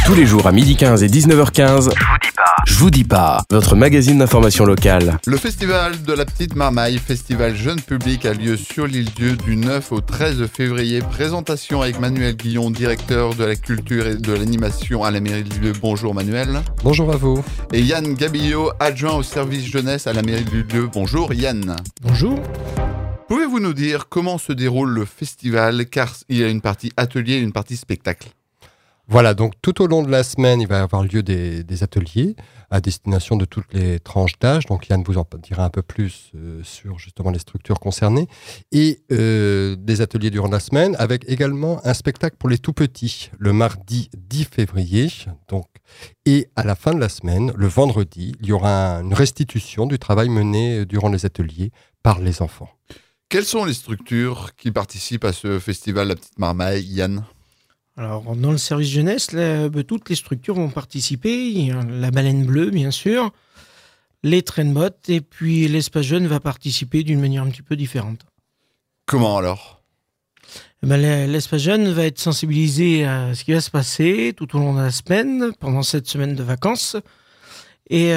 Tous les jours à 12h15 et 19h15, Je vous dis pas, votre magazine d'information locale. Le festival de la Petite Marmaille, festival jeune public, a lieu sur l'île-Dieu du 9 au 13 février. Présentation avec Manuel Guillon, directeur de la culture et de l'animation à la mairie de l'île-Dieu. Bonjour Manuel. Bonjour à vous. Et Yann Gabillot, adjoint au service jeunesse à la mairie de l'île-Dieu. Bonjour Yann. Bonjour. Pouvez-vous nous dire comment se déroule le festival, car il y a une partie atelier et une partie spectacle? Voilà, donc tout au long de la semaine, il va y avoir lieu des ateliers à destination de toutes les tranches d'âge. Donc Yann vous en dira un peu plus sur justement les structures concernées. Et des ateliers durant la semaine, avec également un spectacle pour les tout-petits, le mardi 10 février. Donc, et à la fin de la semaine, le vendredi, il y aura une restitution du travail mené durant les ateliers par les enfants. Quelles sont les structures qui participent à ce festival La Petite Marmaille, Yann? Alors, dans le service jeunesse, toutes les structures vont participer. Il y a la Baleine Bleue, bien sûr, les Trainbot, et puis l'espace jeune va participer d'une manière un petit peu différente. Comment alors? L'espace jeune va être sensibilisé à ce qui va se passer tout au long de la semaine, pendant cette semaine de vacances, et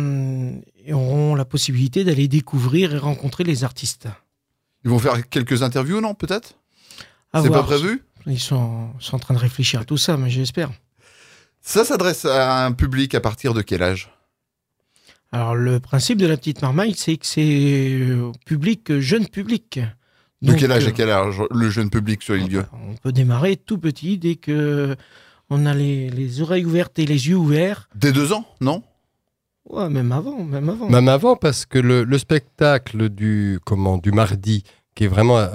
auront la possibilité d'aller découvrir et rencontrer les artistes. Ils vont faire quelques interviews, non, peut-être? À C'est voir. pas prévu? Ils sont en train de réfléchir à tout ça, mais j'espère. Ça s'adresse à un public à partir de quel âge? Alors, le principe de la Petite Marmaille, c'est que c'est public, jeune public. De Donc, quel âge à quel âge le jeune public sur l'île-Dieu? On peut démarrer tout petit dès que on a les oreilles ouvertes et les yeux ouverts. Dès 2 ans, non? Ouais, même avant. Même avant, parce que le spectacle du mardi, qui est vraiment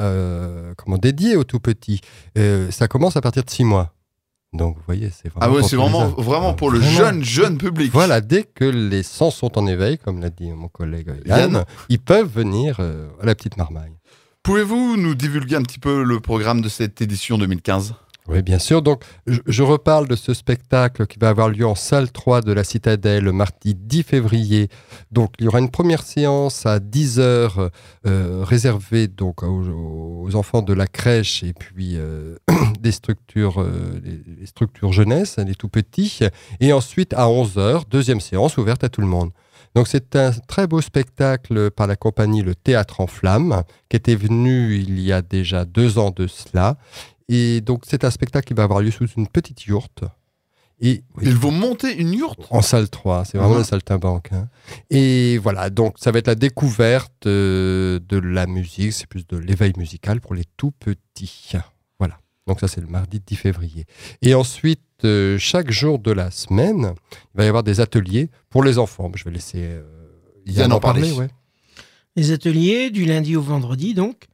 dédié aux tout-petits, ça commence à partir de 6 mois. Donc, vous voyez, c'est vraiment... Ah ouais, c'est vraiment pour le jeune public. Voilà, dès que les sens sont en éveil, comme l'a dit mon collègue Yann, ils peuvent venir à la Petite Marmaille. Pouvez-vous nous divulguer un petit peu le programme de cette édition 2015? Oui, bien sûr. Donc, je reparle de ce spectacle qui va avoir lieu en salle 3 de la Citadelle le mardi 10 février. Donc, il y aura une première séance à 10h réservée donc aux enfants de la crèche et puis des structures, les structures jeunesse, les tout petits. Et ensuite, à 11h, deuxième séance ouverte à tout le monde. Donc, c'est un très beau spectacle par la compagnie Le Théâtre en Flammes, qui était venu il y a déjà 2 ans de cela. Et donc, c'est un spectacle qui va avoir lieu sous une petite yourte. Et, Ils vont monter une yourte? En salle 3, c'est vraiment le saltimbanque. Hein. Et voilà, donc ça va être la découverte de la musique, c'est plus de l'éveil musical pour les tout petits. Voilà, donc ça c'est le mardi 10 février. Et ensuite, chaque jour de la semaine, il va y avoir des ateliers pour les enfants. Je vais laisser Yann en parler. Ouais. Les ateliers du lundi au vendredi, donc.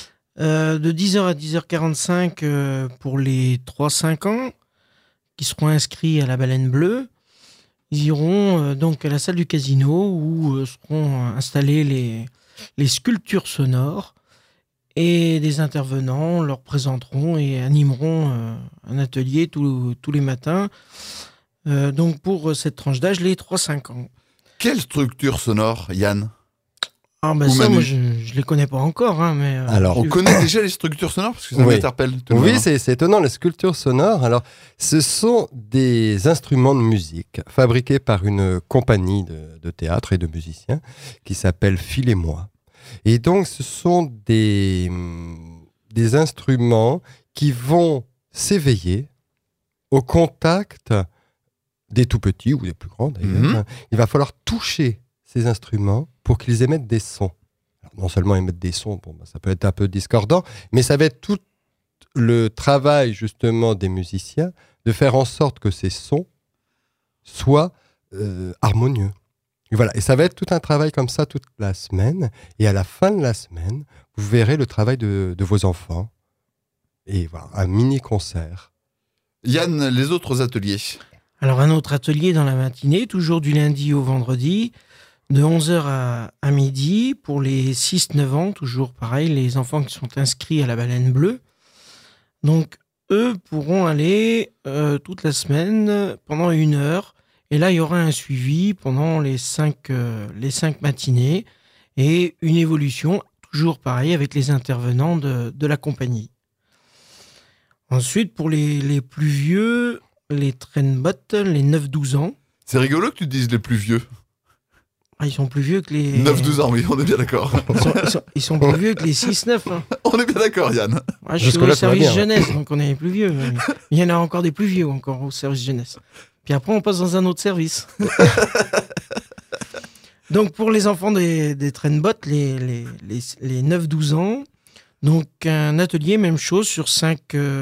De 10h à 10h45 pour les 3-5 ans qui seront inscrits à la Baleine Bleue. Ils iront donc à la salle du casino où seront installées les sculptures sonores et des intervenants leur présenteront et animeront un atelier tous les matins. Donc pour cette tranche d'âge, les 3-5 ans. Quelle structure sonore, Yann? Ah ben ça, moi, je ne les connais pas encore. Hein, mais, alors, on connaît déjà les structures sonores parce que ça m'interpelle. Oui, c'est étonnant, les sculptures sonores. Alors, ce sont des instruments de musique fabriqués par une compagnie de théâtre et de musiciens qui s'appelle Phil et moi. Et donc, ce sont des instruments qui vont s'éveiller au contact des tout-petits ou des plus grands d'ailleurs. Il va falloir toucher ces instruments pour qu'ils émettent des sons. Alors, non seulement émettre des sons, ça peut être un peu discordant, mais ça va être tout le travail justement des musiciens de faire en sorte que ces sons soient harmonieux. Et voilà. Et ça va être tout un travail comme ça toute la semaine. Et à la fin de la semaine, vous verrez le travail de vos enfants. Et voilà, un mini-concert. Yann, les autres ateliers? Alors, un autre atelier dans la matinée, toujours du lundi au vendredi, de 11h à midi, pour les 6-9 ans, toujours pareil, les enfants qui sont inscrits à la Baleine Bleue. Donc, eux pourront aller toute la semaine pendant 1 heure. Et là, il y aura un suivi pendant les 5 matinées et une évolution, toujours pareil, avec les intervenants de la compagnie. Ensuite, pour les plus vieux, les Trainbot, les 9-12 ans. C'est rigolo que tu dises les plus vieux. Ah, ils sont plus vieux que les... 9-12 ans, oui, on est bien d'accord. Ils sont plus vieux que les 6-9. Hein. On est bien d'accord, Yann. Ah, je suis au service jeunesse, donc on est plus vieux. Il y en a encore des plus vieux encore au service jeunesse. Puis après, on passe dans un autre service. Donc, pour les enfants des Trainbot, les 9-12 ans, donc un atelier, même chose, sur 5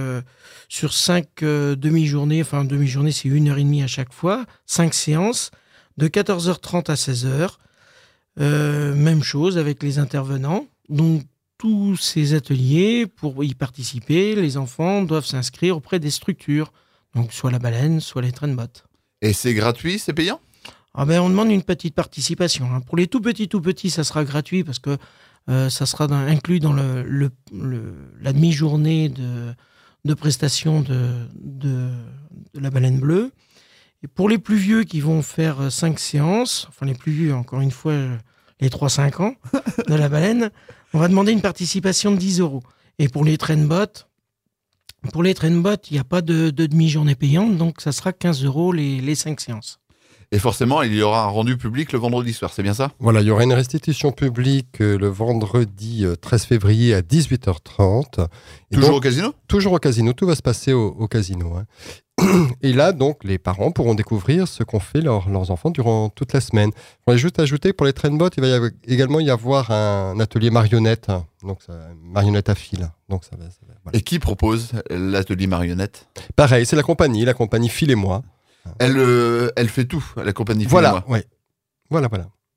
demi-journées. Enfin, demi-journée, c'est 1h30 à chaque fois. 5 séances, de 14h30 à 16h. Même chose avec les intervenants. Donc, tous ces ateliers, pour y participer, les enfants doivent s'inscrire auprès des structures. Donc, soit la baleine, soit les Trainbot. Et c'est gratuit, c'est payant ? On demande une petite participation. Hein. Pour les tout petits, ça sera gratuit parce que ça sera inclus dans la demi-journée de prestation de la baleine bleue. Et pour les plus vieux qui vont faire 5 séances, enfin les plus vieux, encore une fois, les 3-5 ans de la baleine, on va demander une participation de 10 €. Et pour les Trainbot, il n'y a pas de demi-journée payante, donc ça sera 15 € les 5 séances. Et forcément, il y aura un rendu public le vendredi soir, c'est bien ça ? Voilà, il y aura une restitution publique le vendredi 13 février à 18h30. Toujours au casino ? Toujours au casino, tout va se passer au casino. Hein. Et là, donc, les parents pourront découvrir ce qu'ont fait leurs enfants durant toute la semaine. Je voudrais juste ajouter, pour les Trainbot, il va également y avoir un atelier marionnette, hein. Donc marionnette à fil. Donc, ça va, voilà. Et qui propose l'atelier marionnette ? Pareil, c'est la compagnie Fil et moi. Elle fait tout, la compagnie Fil et moi. Ouais. Voilà.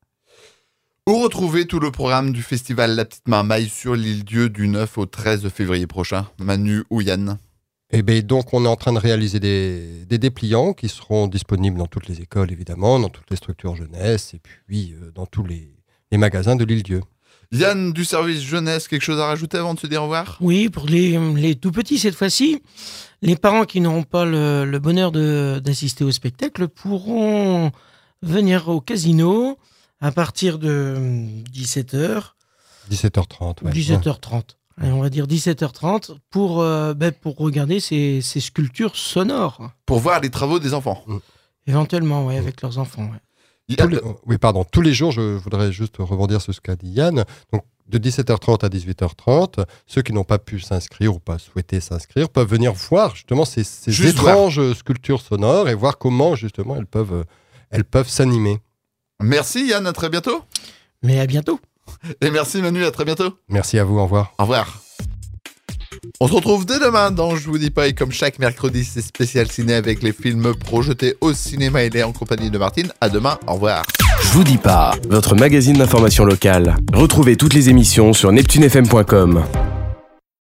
Où retrouver tout le programme du festival La Petite Marmaille sur l'Île-Dieu du 9 au 13 février prochain ? Manu ou Yann ? Eh bien, donc, on est en train de réaliser des dépliants qui seront disponibles dans toutes les écoles, évidemment, dans toutes les structures jeunesse, et puis dans tous les magasins de l'Île-Dieu. Yann, du service jeunesse, quelque chose à rajouter avant de se dire au revoir ? Oui, pour les tout petits cette fois-ci, les parents qui n'auront pas le bonheur d'assister au spectacle pourront venir au casino à partir de 17h. 17h30, ouais. 17h30. Et on va dire 17h30 pour regarder ces sculptures sonores. Pour voir les travaux des enfants. Éventuellement, oui, avec leurs enfants. Ouais. Tous les jours, je voudrais juste rebondir sur ce qu'a dit Yann. Donc, de 17h30 à 18h30, ceux qui n'ont pas pu s'inscrire ou pas souhaité s'inscrire peuvent venir voir justement ces étranges sculptures sonores et voir comment justement elles peuvent s'animer. Merci Yann, à très bientôt. Mais à bientôt. Et merci Manu, à très bientôt. Merci à vous, au revoir. Au revoir. On se retrouve dès demain dans Je vous dis pas, et comme chaque mercredi, c'est spécial ciné avec les films projetés au cinéma et en compagnie de Martine. À demain, au revoir. Je vous dis pas, votre magazine d'information locale. Retrouvez toutes les émissions sur neptunefm.com.